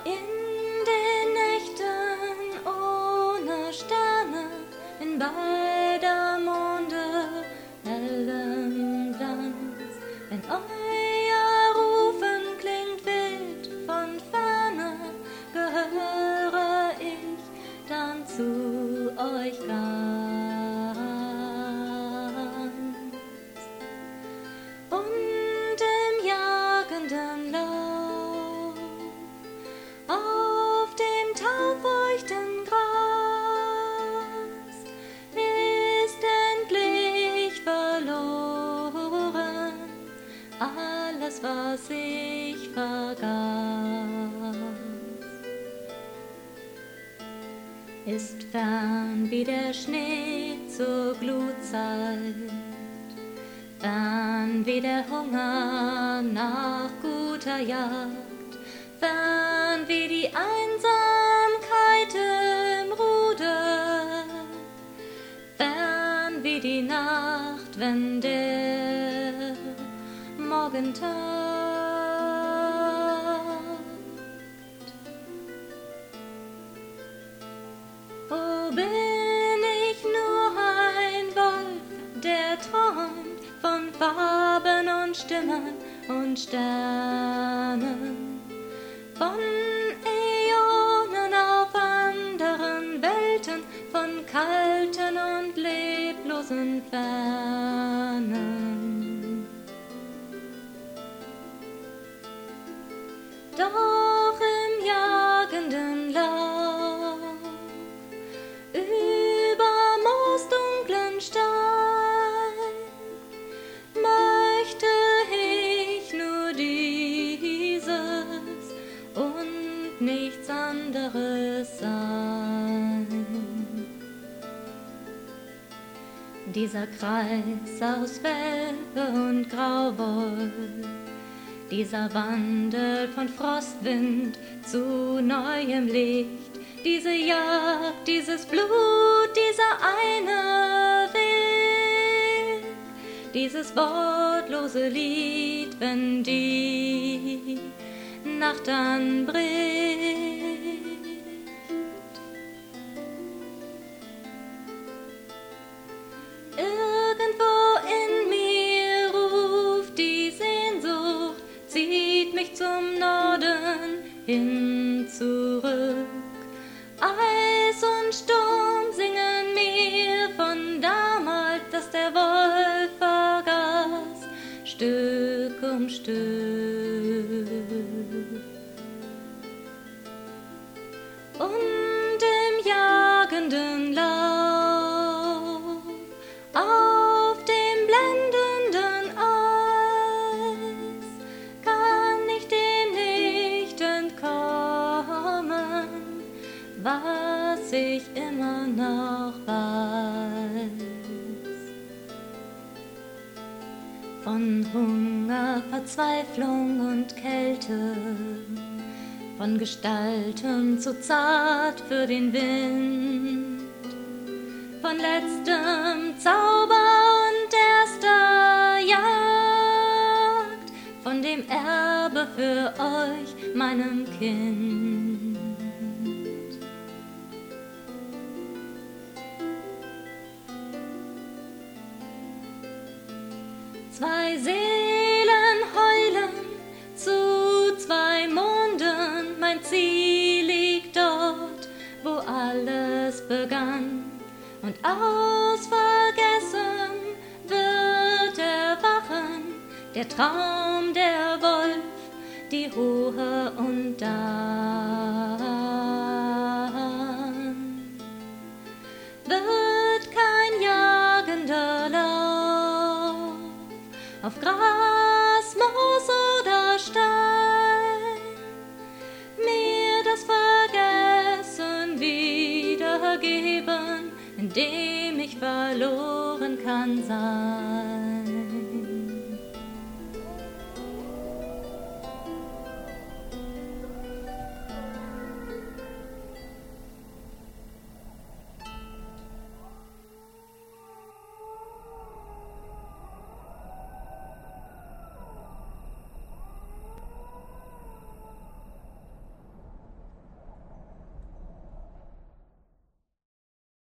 in den Nächten ohne Sterne, in beider Monde hellem Glanz, wenn euer Rufen klingt wild von ferne, gehöre ich dann zu euch ganz. Und im jagenden Lauf, auf dem taufeuchten Gras, ist endlich verloren alles, was ich vergaß. Ist fern wie der Schnee zur Glutzeit, fern wie der Hunger nach guter Jagd, fern wie die Einsamkeit im Ruder, fern wie die Nacht, wenn der Morgen tagt. Oh, bin ich nur ein Wolf, der träumt von Farben und Stimmen und Sternen, von Äonen auf anderen Welten, von kalten und leblosen Fernen. Doch im jagenden Lauf, über moosdunklen Stein, möchte ich nur dieses und nichts anderes sein. Dieser Kreis aus Welke und Grauwolf, dieser Wandel von Frostwind zu neuem Licht, diese Jagd, dieses Blut, dieser eine Weg, dieses wortlose Lied, wenn die Nacht anbricht. Irgendwo in mir ruft die Sehnsucht, zieht mich zum Norden hin zurück. Eis und Sturm singen mir von damals, dass der Wolf vergaß, Stück um Stück. Und im jagenden Lauf, auf dem blendenden Eis, kann ich dem nicht entkommen, was ich immer noch weiß. Von Hunger, Verzweiflung und Kälte, von Gestalten zu zart für den Wind, von letztem Zauber und erster Jagd, von dem Erbe für euch, meinem Kind. Zwei Seelen heulen zu zwei Monden, mein Ziel liegt dort, wo alles begann, und aus Vergessen wird erwachen der Traum, der Wolf, die Ruhe und dann wird kein jagender Lauf auf Gras, Moos oder Stein mir das Vergessen wiedergeben, in dem ich verloren kann sein.